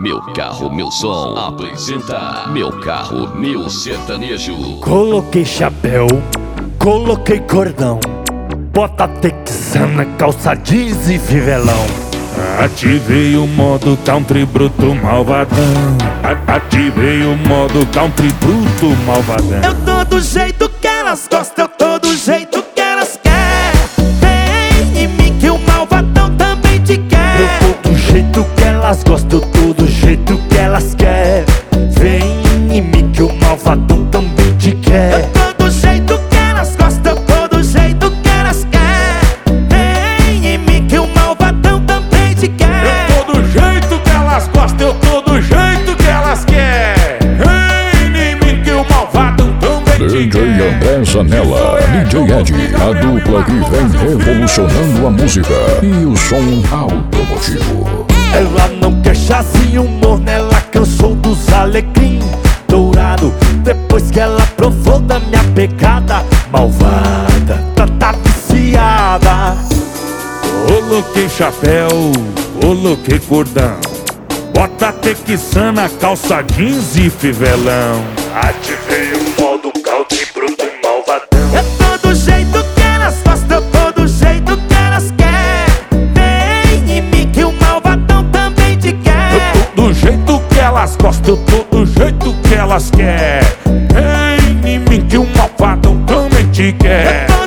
Meu carro, meu som apresenta Meu carro, meu sertanejo. Coloquei chapéu, coloquei cordão, bota texana, calça jeans e fivelão. Ativei o modo country bruto malvadão. Ativei o modo country bruto malvadão. Eu tô do jeito que elas gostam, eu tô do jeito que elas querem. Vem em mim que o malvadão também te quer. Eu tô do jeito que elas gostam, eu tô do jeito que elas querem. Vem em mim que o malvadão também te quer. Eu tô do jeito que elas gostam, eu tô do jeito que elas querem. Vem em mim que o malvadão também te quer. Eu tô do jeito que elas gostam, eu tô do jeito que elas querem. Vem em mim que o malvadão também te quer. DJ André Zanella, DJ Ed, a dupla que vem revolucionando a música e o som automotivo. Ela não quer chazinho morno, ela cansou dos alecrim dourado. Depois que ela provou da minha pegada malvada, tá viciada. Coloquei chapéu, coloquei cordão, bota texana, calça jeans e fivelão. Ativei o modo country bruto e malvadão. Eu tô do jeito que elas gostam, eu tô do jeito que elas querem. Vem em mim que o malvadão também te quer. Eu tô do jeito que elas gostam, eu tô do jeito que elas querem. Vem em mim que o malvadão também te quer.